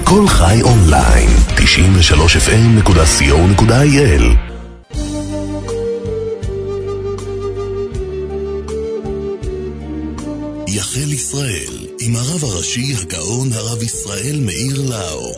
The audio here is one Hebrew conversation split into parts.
כל חי אונליין, 93fm.co.il. יחל ישראל, עם הרב הראשי הגאון הרב ישראל מאיר לאו.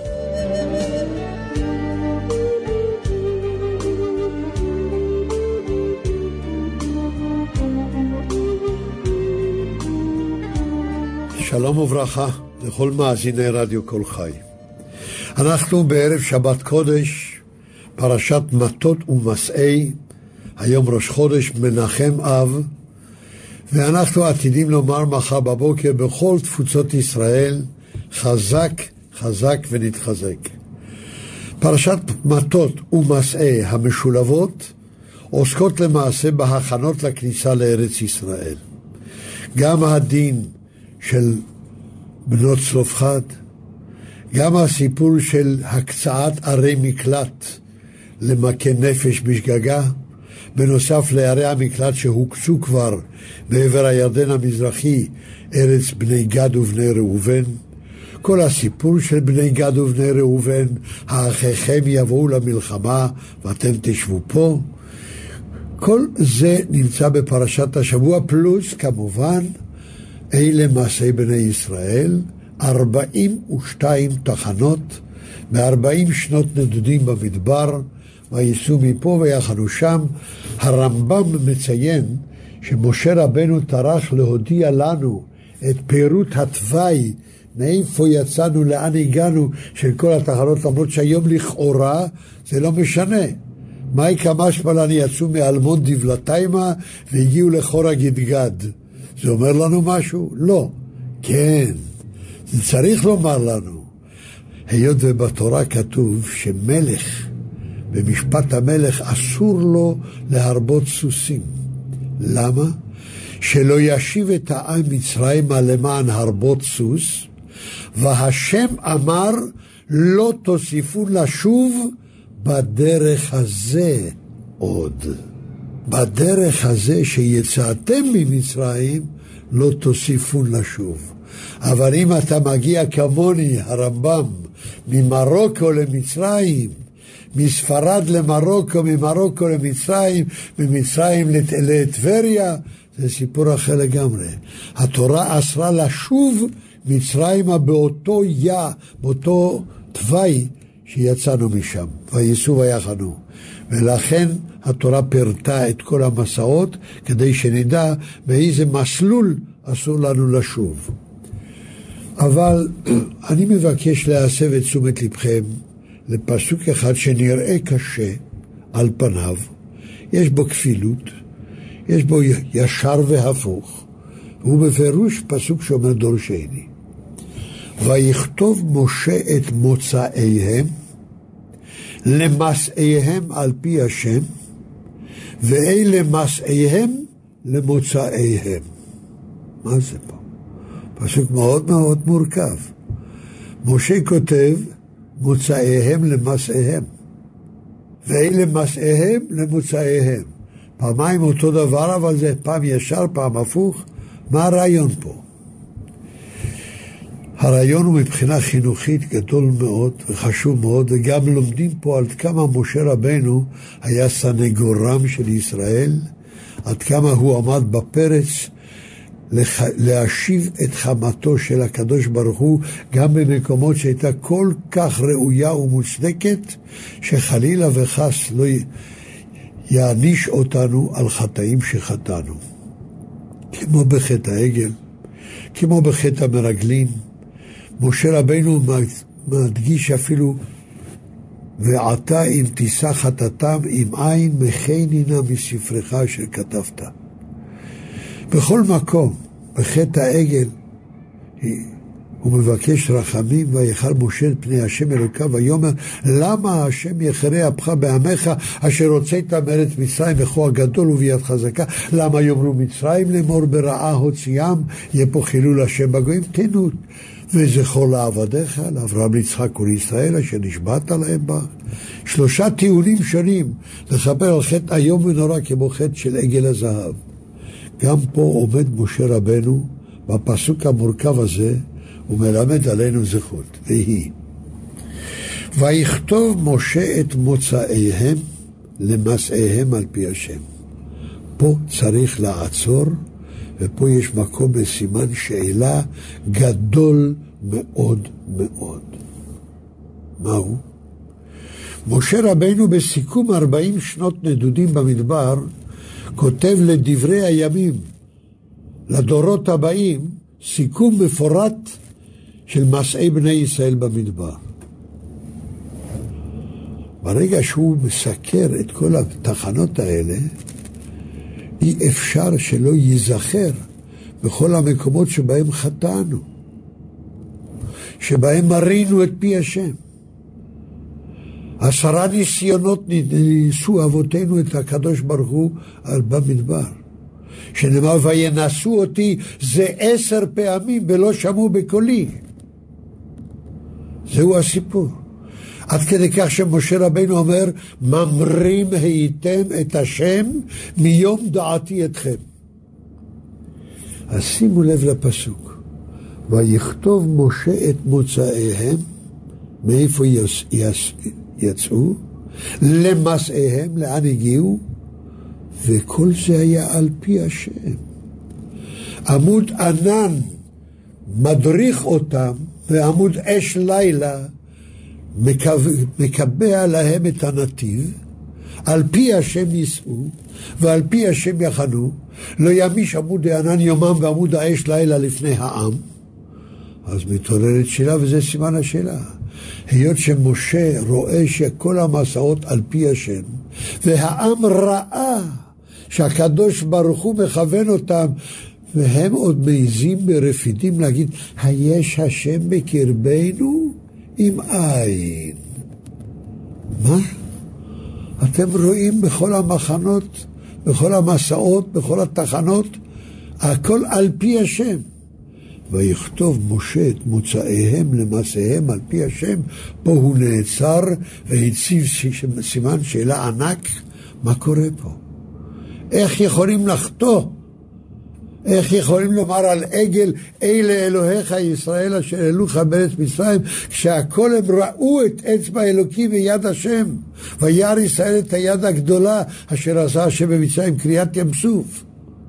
שלום וברכה לכל מאזיני רדיו כל חי. אנחנו בערב שבת קודש, פרשת מטות ומסעי, היום ראש חודש מנחם אב, ואנחנו עתידים לומר מחר בבוקר בכל תפוצות ישראל, חזק, חזק ונתחזק. פרשת מטות ומסעי המשולבות עוסקות למעשה בהכנות לכניסה לארץ ישראל. גם הדין של בנות צלופחד, גם הסיפור של הקצאת ערי מקלט למכה נפש בשגגה, בנוסף לערי המקלט שהוקצו כבר בעבר הירדן המזרחי, ארץ בני גד ובני ראובן, כל הסיפור של בני גד ובני ראובן, האחיכם יבואו למלחמה ואתם תשבו פה, כל זה נמצא בפרשת השבוע, פלוס כמובן אלה מעשי בני ישראל, 42 תחנות, ב-40 שנות נדודים במדבר, וייסעו מפה ויחנו שם. הרמב"ם מציין שמשה רבנו טרח להודיע לנו את פירוט התוואי, מאיפה יצאנו, לאן הגענו, של כל התחנות, למרות שהיום לכאורה זה לא משנה. מייקה משמלן יצאו מאלמון דבלתיימה והגיעו לחורה גדגד. זה אומר לנו משהו? לא. כן, זה צריך לומר לנו. היות ובתורה כתוב שמלך, במשפט המלך אסור לו להרבות סוסים. למה? שלא ישיב את העם מצרימה למען הרבות סוס, והשם אמר לא תוסיפו לשוב בדרך הזה עוד. בדרך הזה שיצאתם ממצרים לא תוסיפו לשוב. אבל אם אתה מגיע כמוני, הרמב"ם, ממרוקו למצרים, מספרד למרוקו, ממרוקו למצרים, ממצרים לטבריה, זה סיפור אחר לגמרי. התורה אסרה לשוב מצרימה באותו תוואי שיצאנו משם, וייסעו ויחנו. ולכן התורה פירטה את כל המסעות, כדי שנדע באיזה מסלול אסור לנו לשוב. אבל אני מבקש להסב את תשומת לבכם לפסוק אחד שנראה קשה על פניו, יש בו כפילות, יש בו ישר והפוך, והוא בפירוש פסוק שאומר דורשני. ויכתוב משה את מוצאיהם למסעיהם על פי השם, ואלה מסעיהם למוצאיהם. מה זה פה? פסוק מאוד מאוד מורכב. משה כותב מוצאיהם למסעיהם, ואלה מסעיהם למוצאיהם. פעמיים אותו דבר, אבל זה פעם ישר, פעם הפוך. מה הרעיון פה? הרעיון הוא מבחינה חינוכית גדול מאוד וחשוב מאוד, וגם לומדים פה עד כמה משה רבנו היה סנגורם של ישראל, עד כמה הוא עמד בפרץ להשיב את חמתו של הקדוש ברוך הוא, גם במקומות שהייתה כל כך ראויה ומוצדקת, שחלילה וחס לא יעניש אותנו על חטאים שחטאנו. כמו בחטא העגל, כמו בחטא המרגלים, משה רבנו מדגיש אפילו, ועתה אם תישא חטאתם עם עין מחני נא מספרך אשר כתבת. בכל מקום, בחטא העגל, הוא מבקש רחמים, ויחל משה את פני השם אלוקיו, ויאמר למה השם יחרה אפך בעמך אשר הוצאת מארץ מצרים בכוח גדול וביד חזקה, למה יאמרו מצרים לאמור ברעה הוציאם, יהיה פה חילול השם בגויים. תנות וזכור לעבדיך, לאברהם ליצחק ולישראל אשר נשבעת להם בה. 3 טיעונים שונים לכפר על חטא איום ונורא כמו חטא של עגל הזהב. גם פה עומד משה רבנו בפסוק המורכב הזה, הוא מלמד עלינו זכות, והיא ויכתוב משה את מוצאיהם למסעיהם על פי השם. פה צריך לעצור, ופה יש מקום לסימן שאלה גדול מאוד מאוד. מהו? משה רבינו בסיכום 40 שנות נדודים במדבר כותב לדברי הימים, לדורות הבאים, סיכום מפורט של מסעי בני ישראל במדבר. ברגע שהוא מסקר את כל התחנות האלה, אי אפשר שלא ייזכר בכל המקומות שבהם חטאנו, שבהם מרינו את פי השם. 10 ניסיונות ניסו אבותינו את הקדוש ברוך הוא במדבר, שנאמר וינסו אותי זה 10 פעמים ולא שמעו בקולי. זהו הסיפור. עד כדי כך שמשה רבינו אומר, ממרים הייתם את השם מיום דעתי אתכם. אז שימו לב לפסוק, ויכתוב משה את מוצאיהם, מאיפה יצאו? למסעיהם, לאן הגיעו? וכל זה היה על פי השם. עמוד ענן מדריך אותם, ועמוד אש לילה מקבע להם את הנתיב. על פי השם ייסעו ועל פי השם יחנו. לא ימיש עמוד הענן יומם ועמוד האש לילה לפני העם. אז מתעוררת שאלה, וזה סימן השאלה. היות שמשה רואה שכל המסעות על פי השם, והעם ראה שהקדוש ברוך הוא מכוון אותם, והם עוד מעיזים ברפידים להגיד, היש השם בקרבנו עם עין. מה? אתם רואים בכל המחנות, בכל המסעות, בכל התחנות, הכל על פי השם. ויכתוב משה את מוצאיהם למסעיהם על פי השם. פה הוא נעצר והציב סימן שאלה ענק, מה קורה פה? איך יכולים לחטוא? איך יכולים לומר על עגל, אלה אלוהיך ישראל אשר העלוך בארץ מצרים, כשהכל הם ראו את אצבע אלוקים ויד השם, וירא ישראל את היד הגדולה אשר עשה השם במצרים, קריעת ים סוף.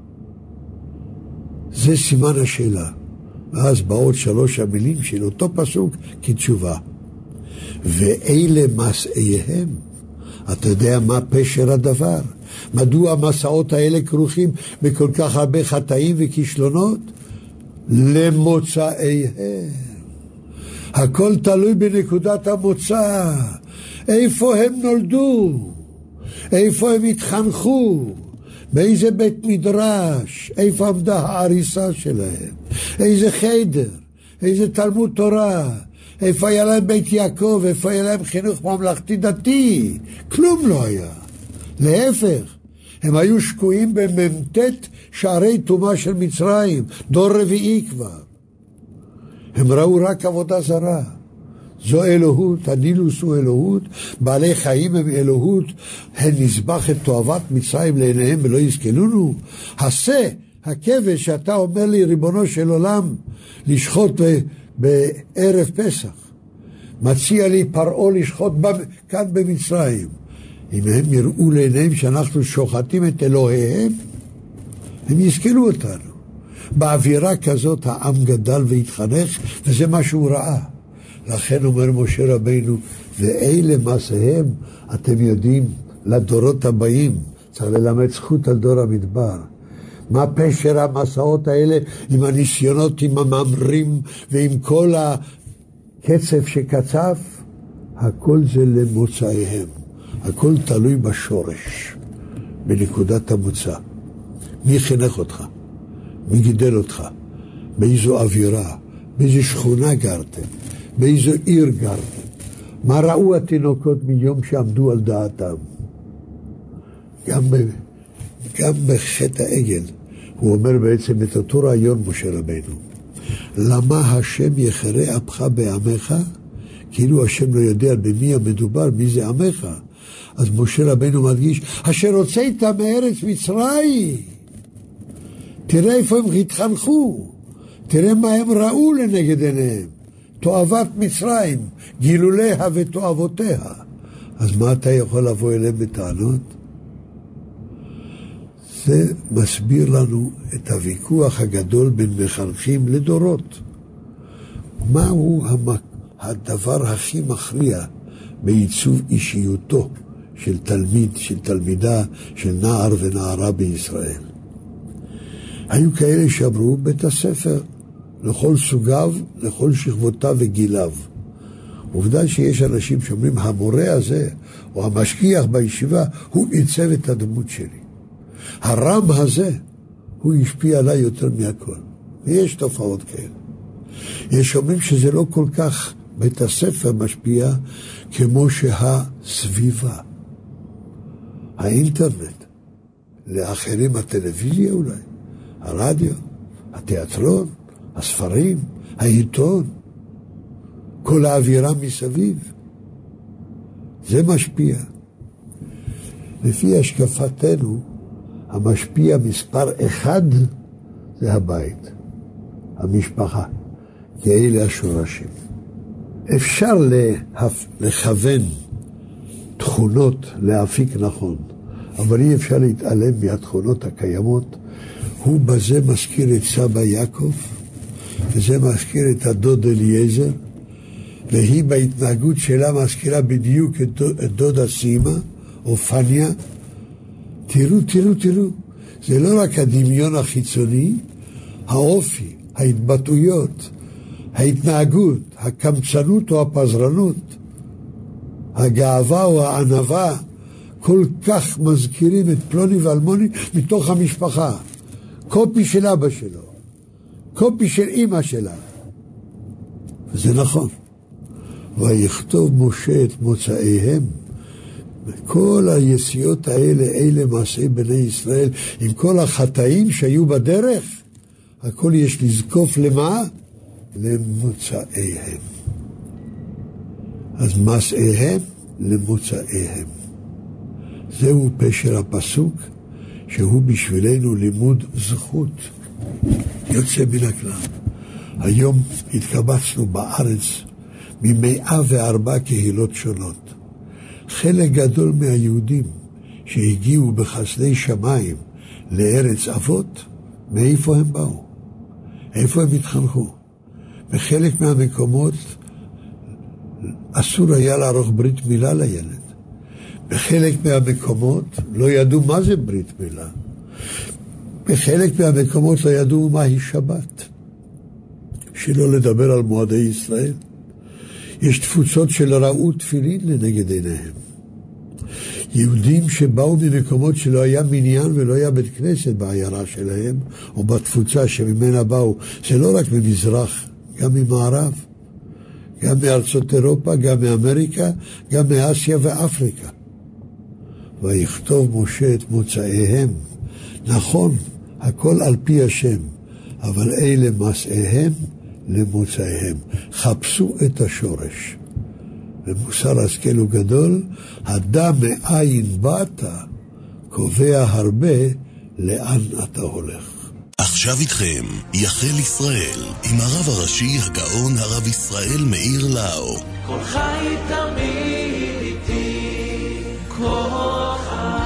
זה סימן השאלה. ואז באות 3 המילים של אותו פסוק כתשובה. ואלה מסעיהם. אתה יודע מה פשר הדבר? מדוע המסעות האלה כרוכים בכל כך הרבה חטאים וכישלונות? למוצאיהם. הכל תלוי בנקודת המוצא. איפה הם נולדו? איפה הם התחנכו? באיזה בית מדרש? איפה עמדה העריסה שלהם? איזה חדר? איזה תלמוד תורה? איפה היה להם בית יעקב? איפה היה להם חינוך ממלכתי דתי? כלום לא היה. להפך, הם היו שקועים בממתת שערי תומה של מצרים, דור רביעי כבר. הם ראו רק עבודה זרה. זו אלוהות, הנילוס הוא אלוהות, בעלי חיים הם אלוהות, הן נזבח את תועבת מצרים לעיניהם ולא יזכנונו. עשה הכבש שאתה אומר לי ריבונו של עולם לשחוט בערב פסח, מציע לי פרעה לשחוט כאן במצרים. אם הם יראו לעיניהם שאנחנו שוחטים את אלוהיהם, הם יזכנו אותנו. באווירה כזאת העם גדל והתחנך, וזה מה שהוא ראה. לכן אומר משה רבינו, ואלה מסעיהם, אתם יודעים, לדורות הבאים, צריך ללמד זכות על דור המדבר. מה פשר המסעות האלה עם הניסיונות, עם המאמרים ועם כל הקצף שקצף? הכל זה למוצאיהם. הכל תלוי בשורש, בנקודת המוצא. מי חינך אותך? מי גידל אותך? באיזו אווירה? באיזו שכונה גרתם? באיזו עיר גרתם? מה ראו התינוקות מיום שעמדו על דעתם? גם בחטא העגל הוא אומר בעצם את אותו רעיון משה רבינו. למה השם יחרה אפך בעמך? כאילו השם לא יודע במי המדובר, מי זה עמך. אז משה רבינו מדגיש, אשר הוצאת מארץ מצרים. תראה איפה הם התחנכו, תראה מה הם ראו לנגד עיניהם, תועבת מצרים, גילוליה ותועבותיה. אז מה אתה יכול לבוא אליהם בטענות? זה מסביר לנו את הוויכוח הגדול בין מחנכים לדורות. מהו הדבר הכי מכריע בעיצוב אישיותו של תלמיד, של תלמידה, של נער ונערה בישראל? היו כאלה שאמרו בית הספר, לכל סוגיו, לכל שכבותיו וגיליו. עובדה שיש אנשים שאומרים, המורה הזה, או המשגיח בישיבה, הוא עיצב את הדמות שלי. הרם הזה, הוא השפיע עליי יותר מהכל. ויש תופעות כאלה. יש אומרים שזה לא כל כך בית הספר משפיע, כמו שהסביבה. האינטרנט, לאחרים הטלוויזיה אולי, הרדיו, התיאטרון, הספרים, העיתון, כל האווירה מסביב. זה משפיע. לפי השקפתנו, המשפיע מספר אחד זה הבית, המשפחה, כי אלה השורשים. אפשר לכוון תכונות להפיק נכון, אבל אי אפשר להתעלם מהתכונות הקיימות. הוא בזה מזכיר את סבא יעקב, וזה מזכיר את הדוד אליעזר, והיא בהתנהגות שלה מזכירה בדיוק את דודה סימה, או פניה. תראו, זה לא רק הדמיון החיצוני, האופי, ההתבטאויות, ההתנהגות, הקמצנות או הפזרנות, הגאווה או הענווה, כל כך מזכירים את פלוני ואלמוני מתוך המשפחה. קופי של אבא שלו, קופי של אמא שלה. וזה נכון. ויכתוב משה את מוצאיהם. כל היסיעות האלה, אלה מעשי בני ישראל, עם כל החטאים שהיו בדרך, הכל יש לזקוף למה? למוצאיהם. אז מעשיהם למוצאיהם. זהו פשר הפסוק, שהוא בשבילנו לימוד זכות. יוצא מן הכלל. היום התקבצנו בארץ מ104 קהילות שונות. חלק גדול מהיהודים שהגיעו בחסדי שמיים לארץ אבות, מאיפה הם באו? איפה הם התחנכו? בחלק מהמקומות אסור היה לערוך ברית מילה לילד. בחלק מהמקומות לא ידעו מה זה ברית מילה. בחלק מהמקומות לא ידעו מהי שבת. שלא לדבר על מועדי ישראל. יש תפוצות של ראו תפילין לנגד עיניהם. יהודים שבאו ממקומות שלא היה מניין ולא היה בית כנסת בעיירה שלהם, או בתפוצה שממנה באו, זה לא רק ממזרח, גם ממערב, גם מארצות אירופה, גם מאמריקה, גם מאסיה ואפריקה. ויכתוב משה את מוצאיהם. נכון, הכל על פי השם, אבל אלה מעשיהם למוצאיהם. חפשו את השורש. ומוסר השכל הוא גדול, הדע מאין באת, קובע הרבה לאן אתה הולך. עכשיו איתכם, יחל ישראל, עם הרב הראשי הגאון הרב ישראל מאיר לאו. כל חי תמיד איתי, כל חי.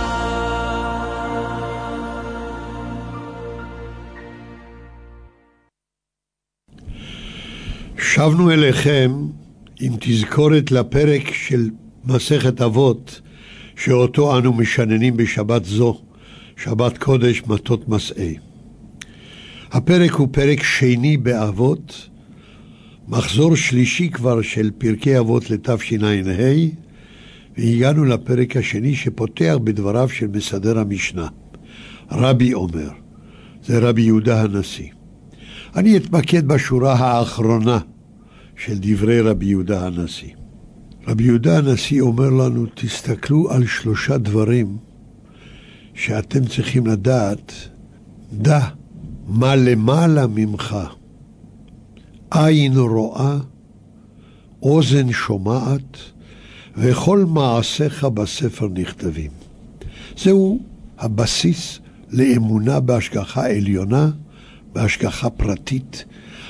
שבנו אליכם עם תזכורת לפרק של מסכת אבות, שאותו אנו משננים בשבת זו, שבת קודש מטות מסעי. הפרק הוא פרק שני באבות, מחזור שלישי כבר של פרקי אבות לתשע"ה, והגענו לפרק השני שפותח בדבריו של מסדר המשנה. רבי אומר, זה רבי יהודה הנשיא. אני אתמקד בשורה האחרונה של דברי רבי יהודה הנשיא. רבי יהודה הנשיא אומר לנו, תסתכלו על 3 דברים שאתם צריכים לדעת. דע מה למעלה ממך, עין רואה, אוזן שומעת, וכל מעשיך בספר נכתבים. זהו הבסיס לאמונה בהשגחה עליונה, בהשגחה פרטית,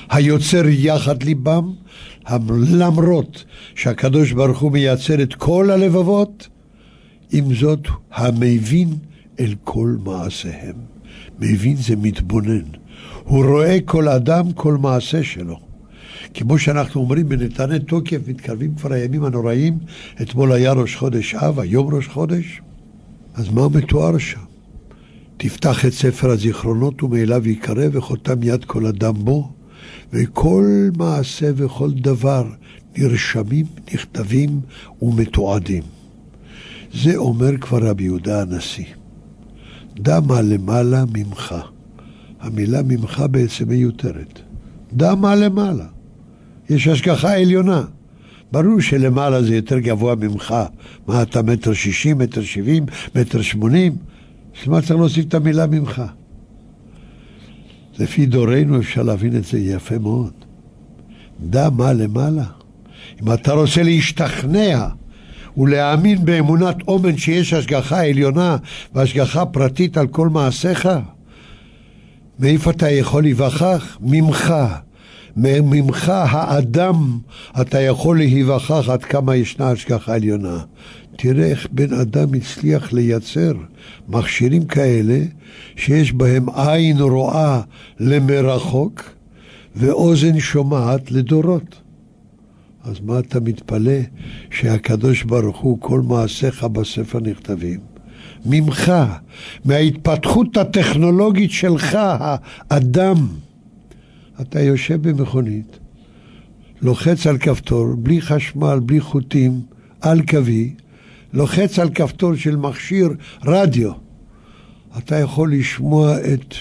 היוצר יחד ליבם, למרות שהקדוש ברוך הוא מייצר את כל הלבבות, עם זאת המבין אל כל מעשיהם. מבין זה מתבונן. הוא רואה כל אדם, כל מעשה שלו. כמו שאנחנו אומרים, בנתני תוקף מתקרבים כבר הימים הנוראים. אתמול היה ראש חודש אב, היום ראש חודש. אז מה מתואר שם? תפתח את ספר הזיכרונות ומאליו יקרא וחותם יד כל אדם בו, וכל מעשה וכל דבר נרשמים, נכתבים ומתועדים. זה אומר כבר רבי יהודה הנשיא. דע מה למעלה ממך. המילה ממך בעצם מיותרת. דע מה למעלה. יש השגחה עליונה. ברור שלמעלה זה יותר גבוה ממך. מה אתה 1.60 מטר, 1.70 מטר, 1.80 מטר? למה צריך להוסיף את המילה ממך? לפי דורנו אפשר להבין את זה יפה מאוד. דע מה למעלה. אם אתה רוצה להשתכנע ולהאמין באמונת אומן שיש השגחה עליונה והשגחה פרטית על כל מעשיך, מאיפה אתה יכול להיווכח? ממך. ממך האדם אתה יכול להיווכח עד כמה ישנה השגחה עליונה. תראה איך בן אדם הצליח לייצר מכשירים כאלה שיש בהם עין רואה למרחוק ואוזן שומעת לדורות. אז מה אתה מתפלא שהקדוש ברוך הוא כל מעשיך בספר נכתבים? ממך, מההתפתחות הטכנולוגית שלך, האדם. אתה יושב במכונית, לוחץ על כפתור, בלי חשמל, בלי חוטים, על קווי, לוחץ על כפתור של מכשיר רדיו. אתה יכול לשמוע את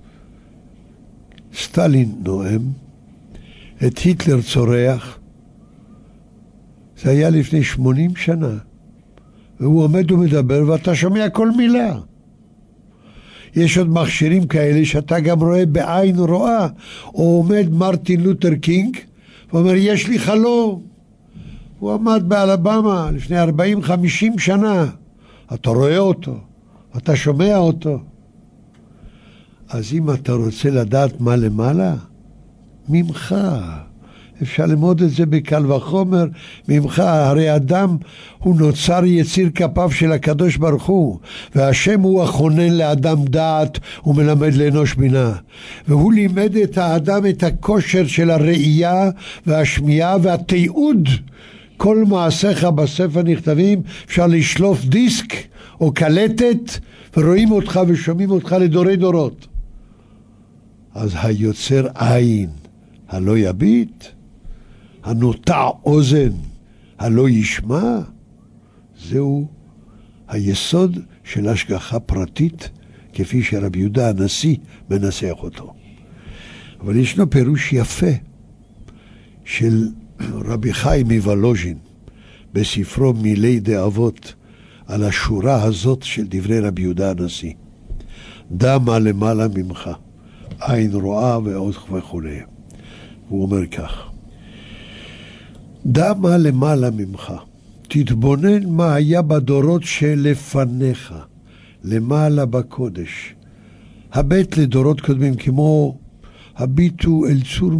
סטלין נואם, את היטלר צורח. זה היה לפני 80 שנה. והוא עומד ומדבר ואתה שומע כל מילה. יש עוד מכשירים כאלה שאתה גם רואה בעין רואה. או עומד מרטין לותר קינג ואומר יש לי חלום. הוא עמד באלבמה לפני 40-50 שנה. אתה רואה אותו, אתה שומע אותו. אז אם אתה רוצה לדעת מה למעלה, ממך. אפשר ללמוד את זה בקל וחומר ממך. הרי אדם הוא נוצר יציר כפיו של הקדוש ברוך הוא, והשם הוא הכונן לאדם דעת ומלמד לאנוש בינה, והוא לימד את האדם את הכושר של הראייה והשמיעה והתיעוד. כל מעשיך בספר נכתבים. אפשר לשלוף דיסק או קלטת ורואים אותך ושומעים אותך לדורי דורות. אז היוצר עין הלא יביט, הנוטע אוזן הלא ישמע. זהו היסוד של השגחה פרטית, כפי שרבי יהודה הנשיא מנסח אותו. אבל ישנו פירוש יפה של רבי חיים מוולוז'ין בספרו מילי דאבות על השורה הזאת של דברי רבי יהודה הנשיא. דע מה למעלה ממך, עין רואה ועוד וכו'. הוא אומר כך: דע מה למעלה ממך, תתבונן מה היה בדורות שלפניך, למעלה בקודש. הבט לדורות קודמים, כמו הביטו אל צור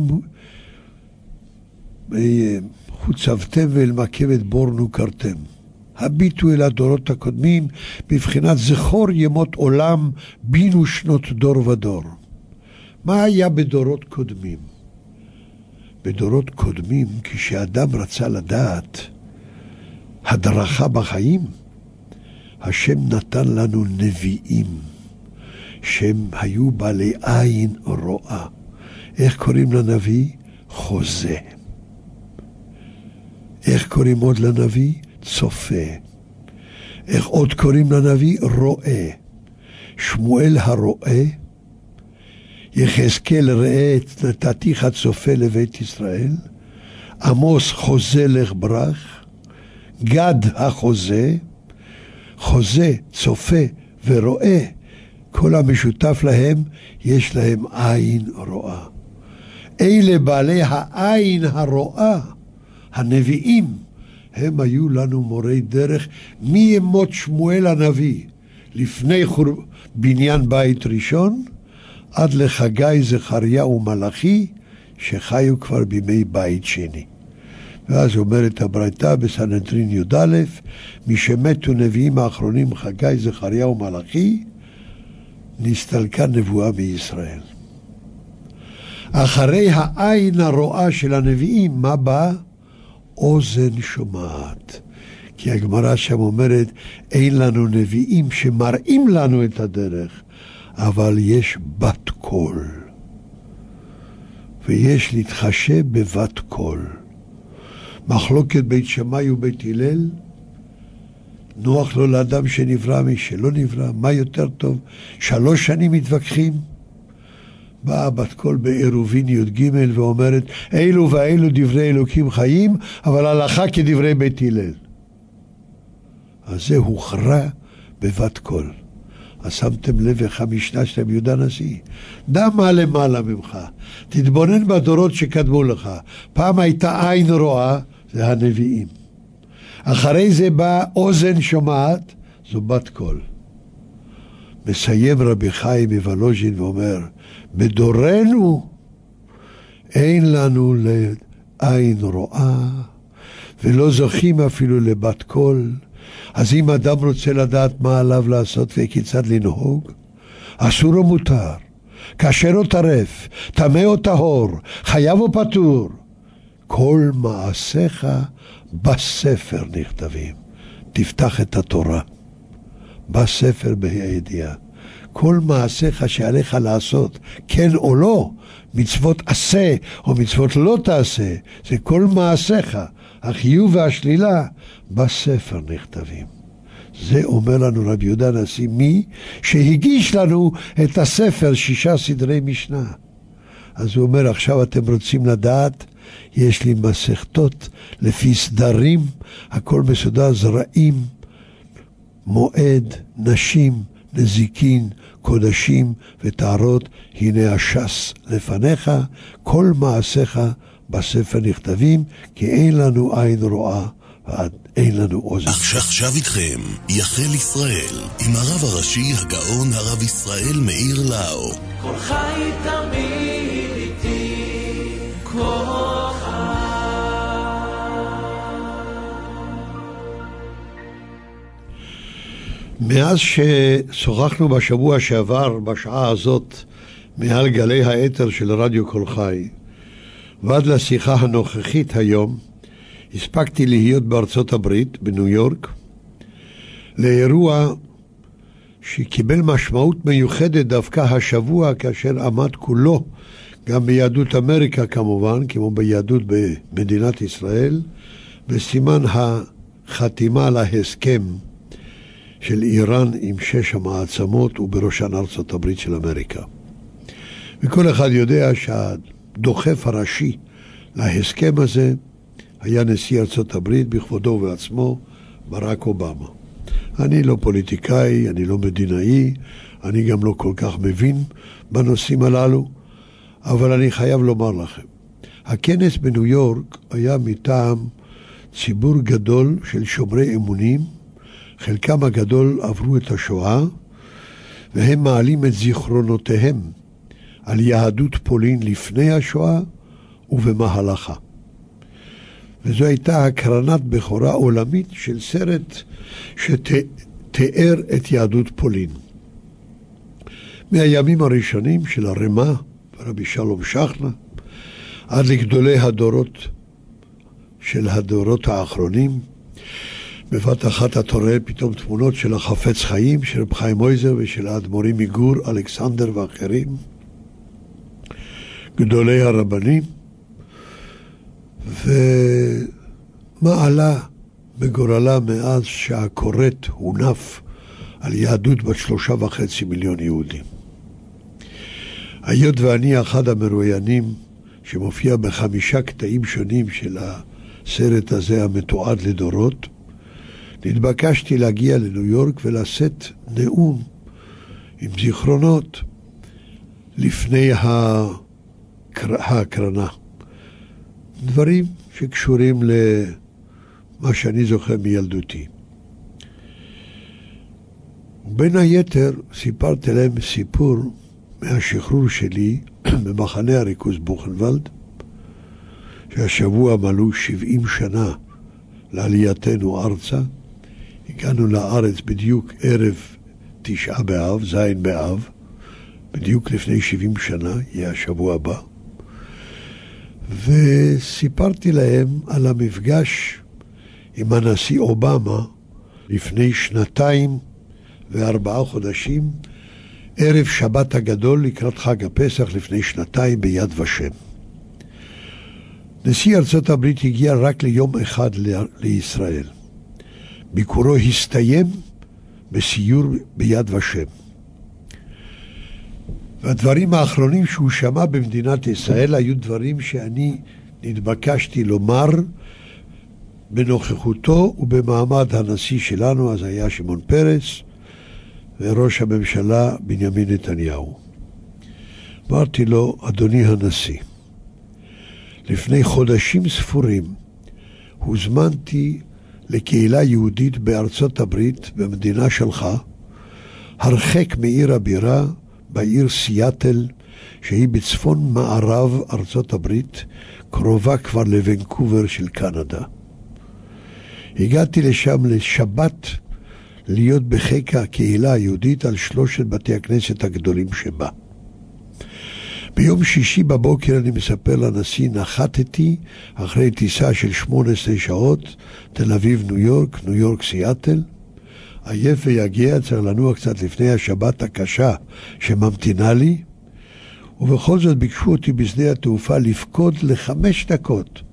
חוצבתם ואל מקבת בורנו קרתם. הביטו אל הדורות הקודמים בבחינת זכור ימות עולם בינו שנות דור ודור. מה היה בדורות קודמים? בדורות קודמים, כשאדם רצה לדעת הדרכה בחיים, השם נתן לנו נביאים שהם היו בעלי עין רואה. איך קוראים לנביא? חוזה. איך קוראים עוד לנביא? צופה. איך עוד קוראים לנביא? רואה. שמואל הרואה, יחזקאל ראה את נתתיך צופה לבית ישראל, עמוס חוזה לך ברח, גד החוזה, חוזה, צופה ורואה, כל המשותף להם, יש להם עין רואה. אלה בעלי העין הרואה, הנביאים, הם היו לנו מורי דרך מימות שמואל הנביא, לפני בניין בית ראשון, עד לחגי זכריה ומלאכי, שחיו כבר בימי בית שני. ואז אומרת הברייתא בסנהדרין י"א, מי שמתו נביאים האחרונים, חגי, זכריה ומלאכי, נסתלקה נבואה בישראל. אחרי העין הרואה של הנביאים, מה בא? אוזן שומעת. כי הגמרא שם אומרת, אין לנו נביאים שמראים לנו את הדרך, אבל יש בת קול. ויש להתחשב בבת קול. מחלוקת בית שמאי ובית הלל, נוח לו לאדם שנברא משלא נברא, מה יותר טוב? 3 שנים מתווכחים. באה בת קול בעירובין י"ג ואומרת, אילו ואילו דברי אלוקים חיים, אבל הלכה כדברי בית הלל. אז זה הוכרע בבת קול. אז שמתם לב איך המשנה שלהם יהודה נשיא. דע מה למעלה ממך. תתבונן בדורות שקדמו לך. פעם הייתה עין רואה, זה הנביאים. אחרי זה בא אוזן שומעת, זו בת קול. מסיים רבי חיים מוולוז'ין ואומר, בדורנו אין לנו לעין רואה, ולא זוכים אפילו לבת קול. אז אם אדם רוצה לדעת מה עליו לעשות וכיצד לנהוג, אסור או מותר, כשר או טרף, טמא או טהור, חייב או פטור, כל מעשיך בספר נכתבים. תפתח את התורה, בספר בהידיעה. כל מעשיך שעליך לעשות, כן או לא, מצוות עשה או מצוות לא תעשה, זה כל מעשיך, החיוב והשלילה, בספר נכתבים. זה אומר לנו רבי יהודה נשיא, מי שהגיש לנו את הספר 6 סדרי משנה. אז הוא אומר, עכשיו אתם רוצים לדעת, יש לי מסכתות לפי סדרים, הכל מסודר, זרעים, מועד, נשים, נזיקין, קודשים וטהרות, הנה הש"ס לפניך, כל מעשיך בספר נכתבים, כי אין לנו עין רואה ועד אין לנו אוזן. עכשיו איתכם, יחל ישראל, עם הרב הראשי הגאון הרב ישראל מאיר לאו. כל חי תמיד איתי, כל חי. מאז ששוחחנו בשבוע שעבר, בשעה הזאת, מעל גלי האתר של רדיו כל חי, ועד לשיחה הנוכחית היום, הספקתי להיות בארצות הברית, בניו יורק, לאירוע שקיבל משמעות מיוחדת דווקא השבוע, כאשר עמד כולו, גם ביהדות אמריקה כמובן, כמו ביהדות במדינת ישראל, בסימן החתימה להסכם של איראן עם 6 המעצמות, ובראשן ארצות הברית של אמריקה. וכל אחד יודע שהדוחף הראשי להסכם הזה היה נשיא ארצות הברית בכבודו ובעצמו, ברק אובמה. אני לא פוליטיקאי, אני לא מדינאי, אני גם לא כל כך מבין בנושאים הללו, אבל אני חייב לומר לכם, הכנס בניו יורק היה מטעם ציבור גדול של שומרי אמונים, חלקם הגדול עברו את השואה, והם מעלים את זיכרונותיהם על יהדות פולין לפני השואה ובמהלכה. וזו הייתה הקרנת בכורה עולמית של סרט שתיאר את יהדות פולין. מהימים הראשונים של הרמ"א ורבי שלום שחנה, עד לגדולי הדורות של הדורות האחרונים, בבת אחת אתה רואה פתאום תמונות של החפץ חיים, של רב חיים מויזר ושל האדמו"רים מגור, אלכסנדר ואחרים, גדולי הרבנים, ומה עלה בגורלה מאז שהקורט הונף על יהדות בת 3.5 מיליון יהודים. היות ואני אחד המרואיינים שמופיע ב5 קטעים שונים של הסרט הזה המתועד לדורות, נתבקשתי להגיע לניו יורק ולשאת נאום עם זיכרונות לפני ההקרנה. דברים שקשורים למה שאני זוכר מילדותי. בין היתר סיפרתי להם סיפור מהשחרור שלי במחנה הריכוז בוכנוולד, שהשבוע מלאו 70 שנה לעלייתנו ארצה. הגענו לארץ בדיוק ערב 9 באב, ז' באב, בדיוק לפני 70 שנה, יהיה השבוע הבא. וסיפרתי להם על המפגש עם הנשיא אובמה לפני 2 ו4 חודשים, ערב שבת הגדול לקראת חג הפסח לפני 2 ביד ושם. נשיא ארצות הברית הגיע רק ליום אחד לישראל. ביקורו הסתיים בסיור ביד ושם. והדברים האחרונים שהוא שמע במדינת ישראל היו דברים שאני נתבקשתי לומר בנוכחותו ובמעמד הנשיא שלנו, אז היה שמעון פרס, וראש הממשלה בנימין נתניהו. אמרתי לו, אדוני הנשיא, לפני חודשים ספורים הוזמנתי לקהילה יהודית בארצות הברית, במדינה שלך, הרחק מעיר הבירה, בעיר סיאטל, שהיא בצפון מערב ארצות הברית, קרובה כבר לוונקובר של קנדה. הגעתי לשם לשבת, להיות בחיק הקהילה היהודית על 3 בתי הכנסת הגדולים שבה. ביום שישי בבוקר אני מספר לנשיא, נחתתי אחרי טיסה של 18 שעות, תל אביב ניו יורק, ניו יורק סיאטל. עייף ויגיע, צריך לנוע קצת לפני השבת הקשה שממתינה לי, ובכל זאת ביקשו אותי בשדה התעופה לפקוד ל5 דקות.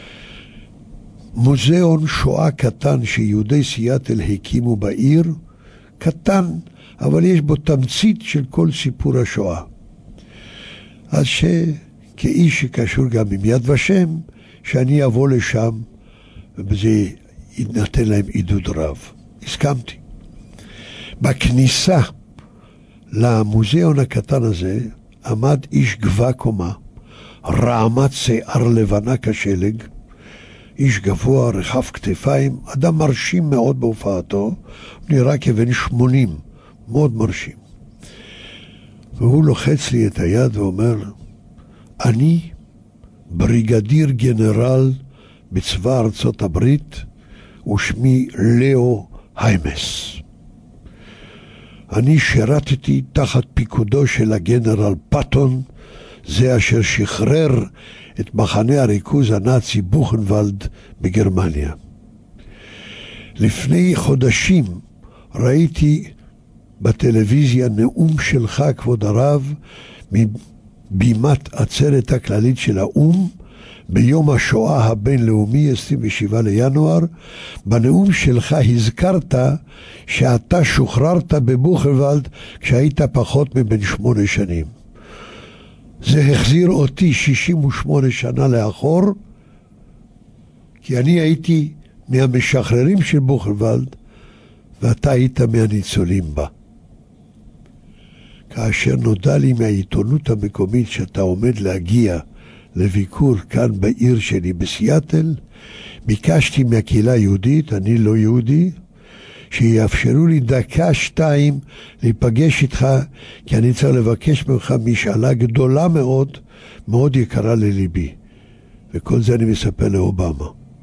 מוזיאון שואה קטן שיהודי סיאטל הקימו בעיר, קטן, אבל יש בו תמצית של כל סיפור השואה. אז שכאיש שקשור גם עם יד ושם, שאני אבוא לשם, ובזה יתנתן להם עידוד רב. הסכמתי. בכניסה למוזיאון הקטן הזה עמד איש גבה קומה, רעמת שיער לבנה כשלג, איש גבוה, רחב כתפיים, אדם מרשים מאוד בהופעתו, נראה כבן 80, מאוד מרשים. והוא לוחץ לי את היד ואומר, אני בריגדיר גנרל בצבא ארצות הברית, ושמי לאו היימס. אני שירתתי תחת פיקודו של הגנרל פאטון, זה אשר שחרר את מחנה הריכוז הנאצי בוכנוולד בגרמניה. לפני חודשים ראיתי בטלוויזיה נאום שלך, כבוד הרב, מבימת עצרת הכללית של האו"ם, ביום השואה הבינלאומי, 27 לינואר. בנאום שלך הזכרת שאתה שוחררת בבוכנוולד כשהיית פחות מבן 8 שנים. זה החזיר אותי 68 שנה לאחור, כי אני הייתי מהמשחררים של בוכנוולד, ואתה היית מהניצולים בה. כאשר נודע לי מהעיתונות המקומית שאתה עומד להגיע לביקור כאן בעיר שלי בסיאטל, ביקשתי מהקהילה היהודית, אני לא יהודי, שיאפשרו לי 1-2 להיפגש איתך, כי אני צריך לבקש ממך משאלה גדולה מאוד, מאוד יקרה לליבי. וכל זה אני מספר לאובמה.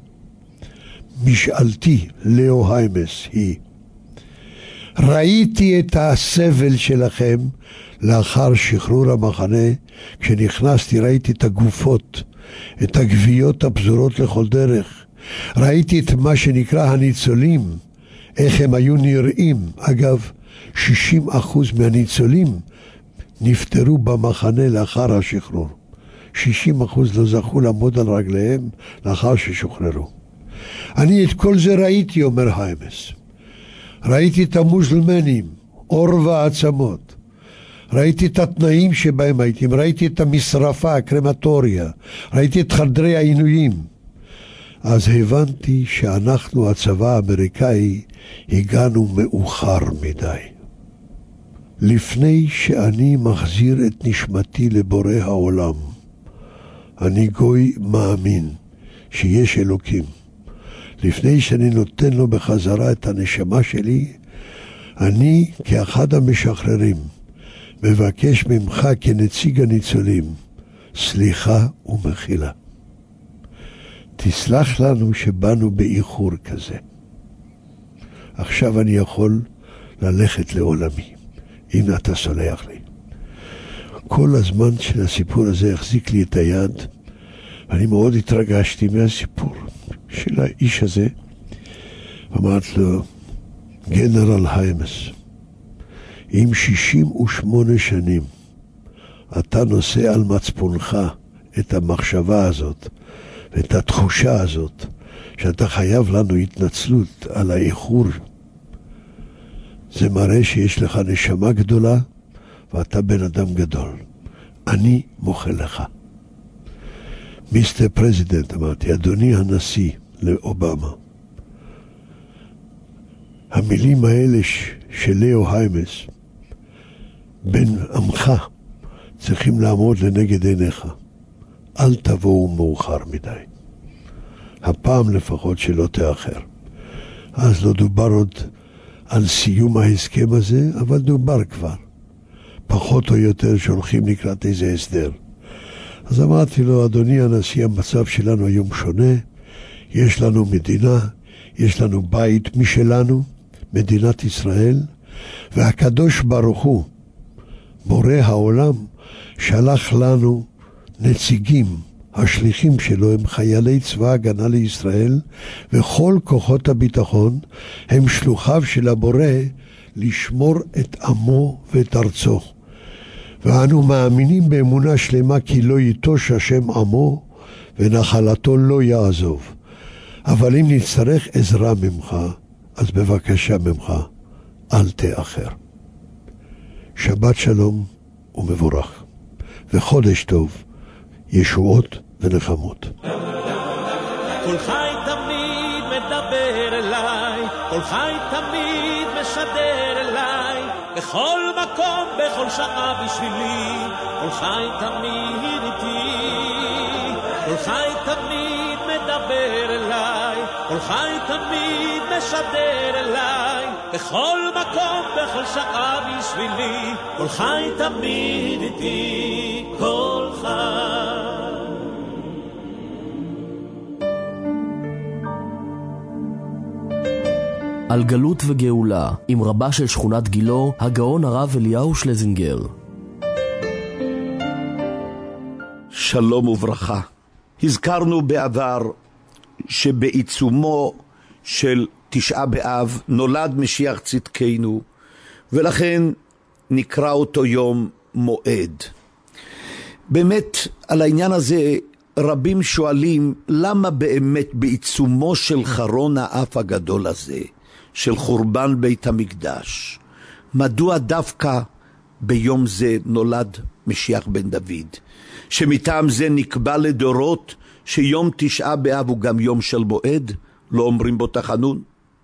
משאלתי, לאו היימס, היא, ראיתי את הסבל שלכם לאחר שחרור המחנה. כשנכנסתי ראיתי את הגופות, את הגוויות הפזורות לכל דרך. ראיתי את מה שנקרא הניצולים, איך הם היו נראים. אגב, 60% מהניצולים נפטרו במחנה לאחר השחרור. 60% לא זכו לעמוד על רגליהם לאחר ששוחררו. אני את כל זה ראיתי, אומר היימס. ראיתי את המוזלמנים, אור ועצמות. ראיתי את התנאים שבהם הייתי, ראיתי את המשרפה, הקרמטוריה, ראיתי את חדרי העינויים. אז הבנתי שאנחנו, הצבא האמריקאי, הגענו מאוחר מדי. לפני שאני מחזיר את נשמתי לבורא העולם, אני גוי מאמין שיש אלוקים. לפני שאני נותן לו בחזרה את הנשמה שלי, אני כאחד המשחררים מבקש ממך כנציג הניצולים סליחה ומחילה. תסלח לנו שבאנו באיחור כזה. עכשיו אני יכול ללכת לעולמי, אם אתה סולח לי. כל הזמן של הסיפור הזה החזיק לי את היד, ואני מאוד התרגשתי מהסיפור של האיש הזה. אמרת לו, גנרל היימס, עם 68 שנים אתה נושא על מצפונך את המחשבה הזאת ואת התחושה הזאת שאתה חייב לנו התנצלות על האיחור. זה מראה שיש לך נשמה גדולה ואתה בן אדם גדול. אני מוחל לך. מיסטר פרזידנט, אמרתי, אדוני הנשיא לאובמה, המילים האלה של לאו היימס, בן עמך, צריכים לעמוד לנגד עיניך. אל תבואו מאוחר מדי. הפעם לפחות שלא תאחר. אז לא דובר עוד על סיום ההסכם הזה, אבל דובר כבר. פחות או יותר שהולכים לקראת איזה הסדר. אז אמרתי לו, אדוני הנשיא, המצב שלנו היום שונה. יש לנו מדינה, יש לנו בית משלנו, מדינת ישראל, והקדוש ברוך הוא, בורא העולם, שלח לנו נציגים. השליחים שלו הם חיילי צבא הגנה לישראל, וכל כוחות הביטחון הם שלוחיו של הבורא לשמור את עמו ואת ארצו. ואנו מאמינים באמונה שלמה כי לא יטוש השם עמו ונחלתו לא יעזוב. אבל אם נצטרך עזרה ממך, אז בבקשה ממך, אל תאחר. שבת שלום ומבורך, וחודש טוב, ישועות ונחמות. כל חי תמיד מדבר אליי, כל חי תמיד משדר אליי, בכל מקום, בכל שעה בשבילי, כל חי תמיד איתי, כל חי תמיד מדבר אליי, כל חי תמיד משדר אליי, בכל מקום, בכל שעה בשבילי, כל חי תמיד איתי, כל חי. על גלות וגאולה, עם רבה של שכונת גילו, הגאון הרב אליהו שלזינגר. שלום וברכה. הזכרנו בעבר שבעיצומו של תשעה באב נולד משיח צדקנו, ולכן נקרא אותו יום מועד. באמת על העניין הזה רבים שואלים, למה באמת בעיצומו של חרון האף הגדול הזה, של חורבן בית המקדש, מדוע דווקא ביום זה נולד משיח בן דוד, שמטעם זה נקבע לדורות שיום תשעה באב הוא גם יום של מועד, לא אומרים בו תחנון?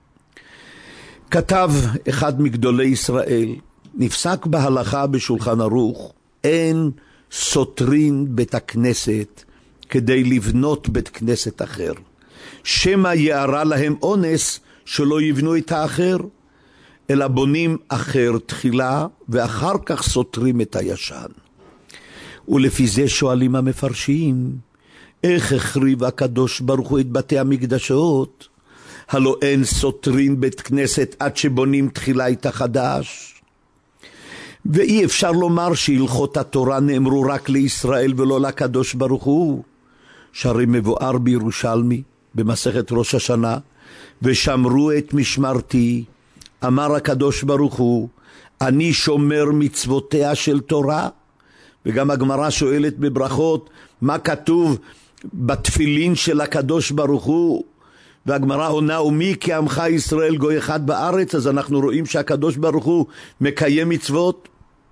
כתב אחד מגדולי ישראל, נפסק בהלכה בשולחן ערוך, אין סותרין בית הכנסת כדי לבנות בית כנסת אחר, שמא יערה להם אונס שלא יבנו את האחר, אלא בונים אחר תחילה ואחר כך סותרים את הישן. ולפי זה שואלים המפרשים, איך החריב הקדוש ברוך הוא את בתי המקדשות? הלא אין סותרין בית כנסת עד שבונים תחילה את החדש. ואי אפשר לומר שהלכות התורה נאמרו רק לישראל ולא לקדוש ברוך הוא. שהרי מבואר בירושלמי במסכת ראש השנה, ושמרו את משמרתי, אמר הקדוש ברוך הוא, אני שומר מצוותיה של תורה. וגם הגמרא שואלת בברכות, מה כתוב בתפילין של הקדוש ברוך הוא? והגמרא עונה, ומי כי עמך ישראל גוי אחד בארץ? אז אנחנו רואים שהקדוש ברוך הוא מקיים מצוות.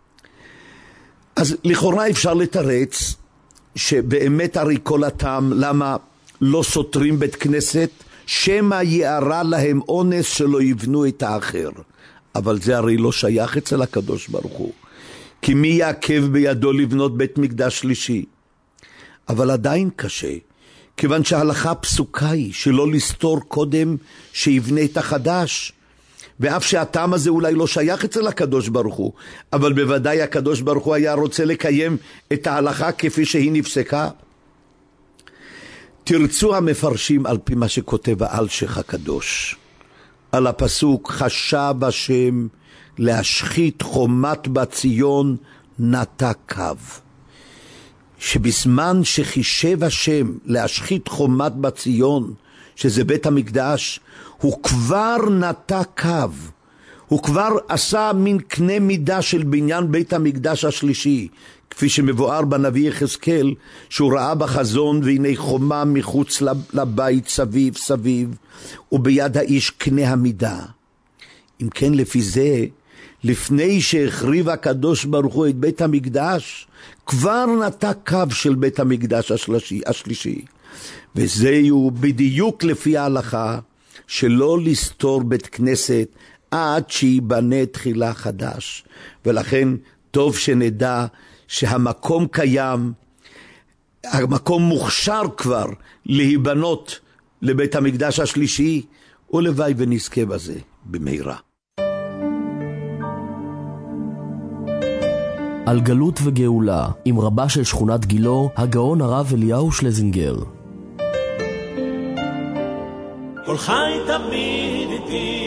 אז לכאורה אפשר לתרץ שבאמת הרי כל הטעם למה לא סותרים בית כנסת, שמא יערה להם אונס שלא יבנו את האחר. אבל זה הרי לא שייך אצל הקדוש ברוך הוא, כי מי יעכב בידו לבנות בית מקדש שלישי? אבל עדיין קשה, כיוון שההלכה פסוקה היא שלא לסתור קודם שיבנה את החדש. ואף שהטעם הזה אולי לא שייך אצל הקדוש ברוך הוא, אבל בוודאי הקדוש ברוך הוא היה רוצה לקיים את ההלכה כפי שהיא נפסקה. תרצו המפרשים על פי מה שכותב האלשיך הקדוש, על הפסוק חשב השם להשחית חומת בציון נטע קו, שבזמן שחישב השם להשחית חומת בציון, שזה בית המקדש, הוא כבר נטע קו, הוא כבר עשה מין קנה מידה של בניין בית המקדש השלישי, כפי שמבואר בנביא יחזקאל, שהוא ראה בחזון והנה חומה מחוץ לבית סביב סביב, וביד האיש קנה המידה. אם כן, לפי זה, לפני שהחריב הקדוש ברוך הוא את בית המקדש, כבר נטע קו של בית המקדש השלישי. וזהו בדיוק לפי ההלכה, שלא לסתור בית כנסת עד שיבנה תחילה חדש. ולכן טוב שנדע שהמקום קיים, המקום מוכשר כבר להיבנות לבית המקדש השלישי, ולוואי ונזכה בזה במהרה. על גלות וגאולה, עם רבה של שכונת גילו, הגאון הרב אליהו שלזינגר. כל חי תמיד איתי